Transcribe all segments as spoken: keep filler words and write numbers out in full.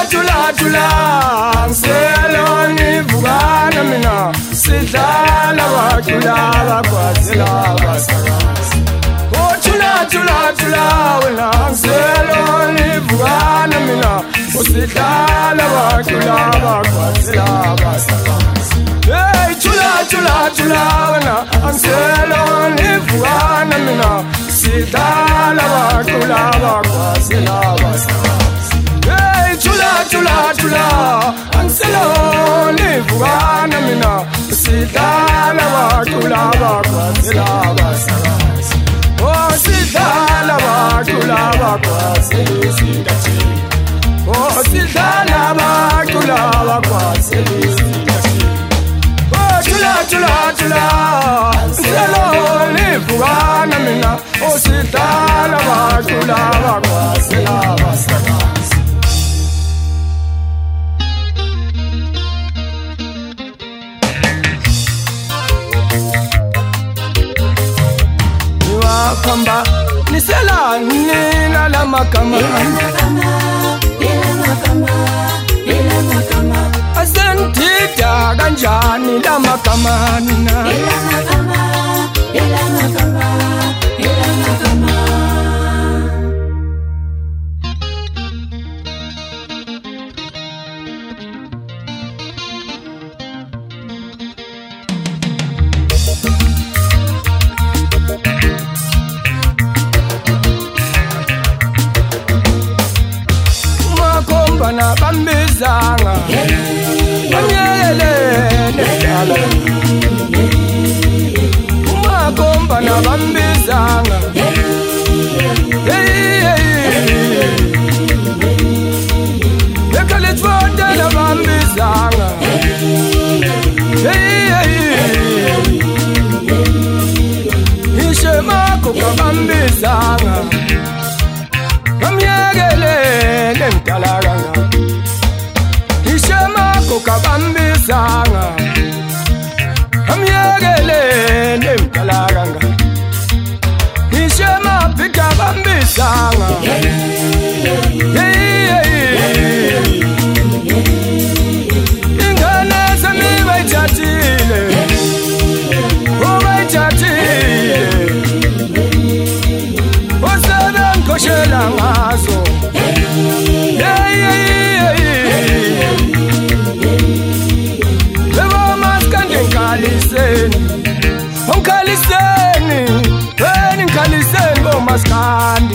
Chula chula Seloni vugana mina Sidala wa chula wa kwazela basarasi Oh chula chula chula Wena Seloni vugana mina Sidala wa chula wa kwazela basarasi Hey chula chula chula Wena Seloni vugana mina Sidala wa chula wa kwazela basarasi Hey chula chula chula Anseloni vugana mina Sidala wa chula wa kwazela basarasi Oh sidala wa chula wa kwazela sindachi Oh sidala wa chula wa kwazela sindachi Oh chula chula chula Anseloni vugana mina Oh sidala wa chula wa kwazela basarasi Kamba nisela nina la makama ila makama ila makama ila makama asentita kanjani la makama nina ila makama ila makama ila makama Bana bambizanga Banyele nekala Umakomba na bambizanga Nekale tfonde na bambizanga Ishe mako kabambizanga Kamyegele nentalaganga Ishema kokabambisanga Kamyegele nentalaganga Ishema pika bambisanga Ingane sami baichatile O baichatile O sebe nkoshela ngazo Yeah, yeah, yeah, yeah. Levo maskandi nkaliseni Nkaliseni Weni nkaliseni bo maskandi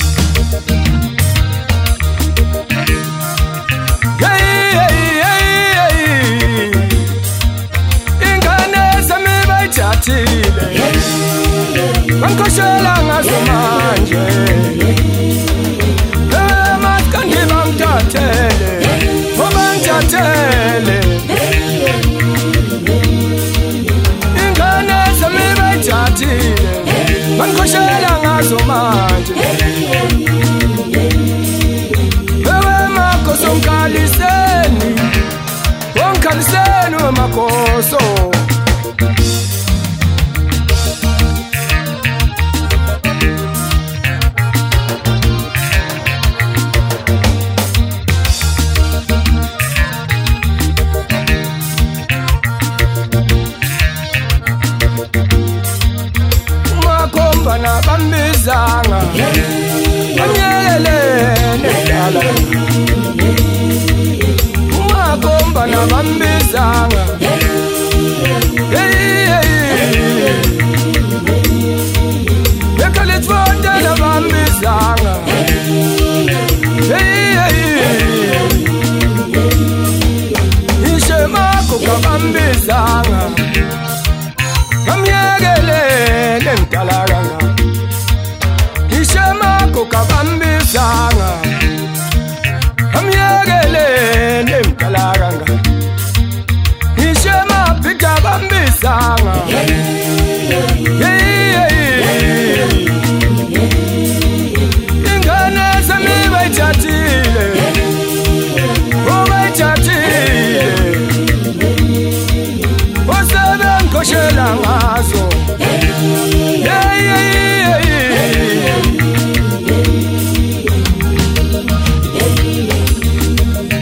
Yeah, yeah, yeah, yeah. Ingane sami baichatile Bankoshela ngazo manje Tele, Obanja tele. Ingane sami chatile, bankoshela ngazo manje. Ewe makoso nkaliseni, onkaliseni we makoso. Bana bambizanga Banyele nekala Umakomba na bambizanga Nekale tfonde na bambizanga Ishe mako kabambizanga Kamyegele nentalaganga Ishema kokabambizanga Kamyegele nentalaganga Ishema pika bambizanga Ingane sami baichatile O baichatile O sebe nkoshela ngazo Yeah, yeah, yeah, yeah.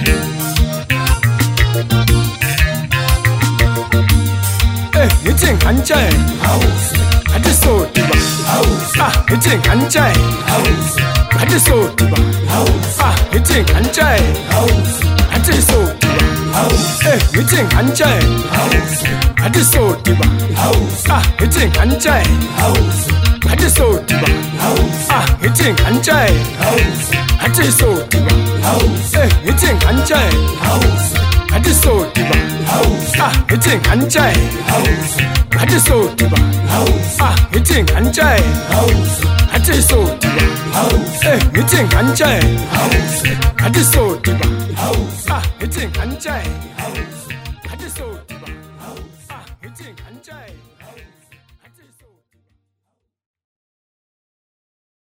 ngithe nganje athi so diba ah ngithe nganje athi so diba ah ngithe nganje athi so diba eh ngithe nganje athi so diba ah ngithe nganje athi so diba ah ngithe nganje athi so diba eh ngithe nganje athi so diba ah ngithe nganje athi so diba ah ngithe nganje athi so diba eh ngithe nganje athi so diba ah ngithe nganje